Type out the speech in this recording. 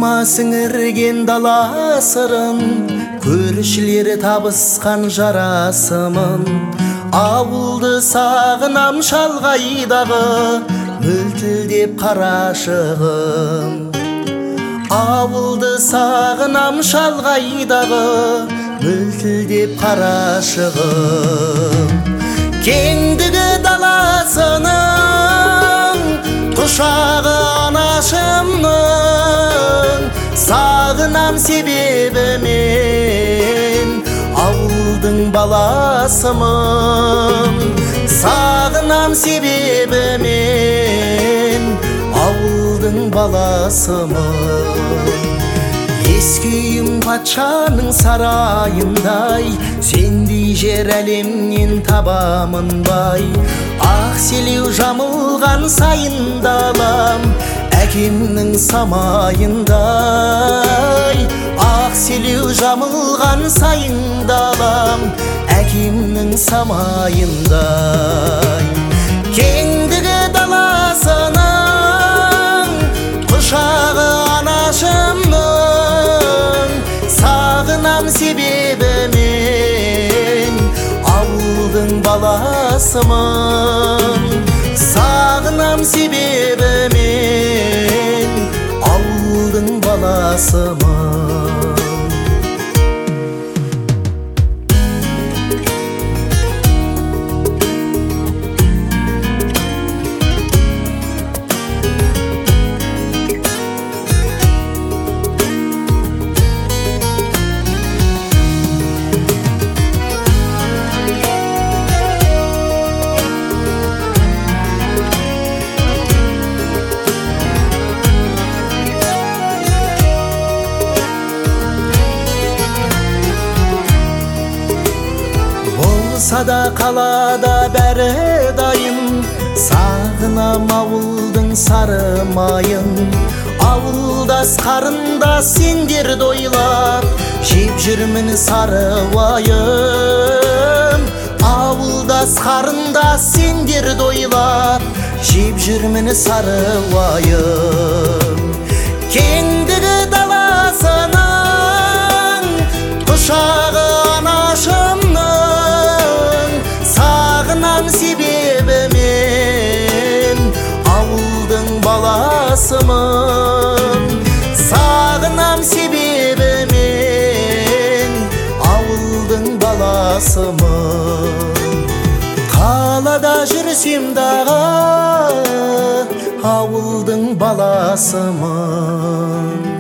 Бойыма сіңірген дала сырын, көршілері табысқан жарасымын. Ауылды сағынам шалғайдағы, мөлтілдеп қарашығым. Ауылды сағынам шалғайдағы, мөлтілдеп қарашығым. Кеңдігі даласының, құшағы анашымның. Сағынам себебі мен ауылдың баласымын. Сағынам себебі мен ауылдың баласымын. Ескі үйім патшаның сарайындай, сендей жер әлемнен табамын бай. Ақ селеу жамылған сайын далам, әкемнің самайындай. Ақ селеу жамылған сайын далам, әкемнің самайындай. Кеңдігі даласының, құшағы анашымның. Сағынам себебі мен ауылдың баласымын. Сағынам себебі мен ауылдың баласымын. Сада қалада бәрі дайын, сағынам ауылдың сары майын. Ауылдас қарындас сендерді ойлап, жеп жүрмін сары уайым. Ауылдас қарындас сендерді ойлап, жеп жүрмін сары уайым. Кеңдігі даласының, құшағы анашымның. Сағынам себебі мен ауылдың баласымын. Сағынам себебі мен ауылдың баласымын. Қалада жүрсем дағы ауылдың баласымын.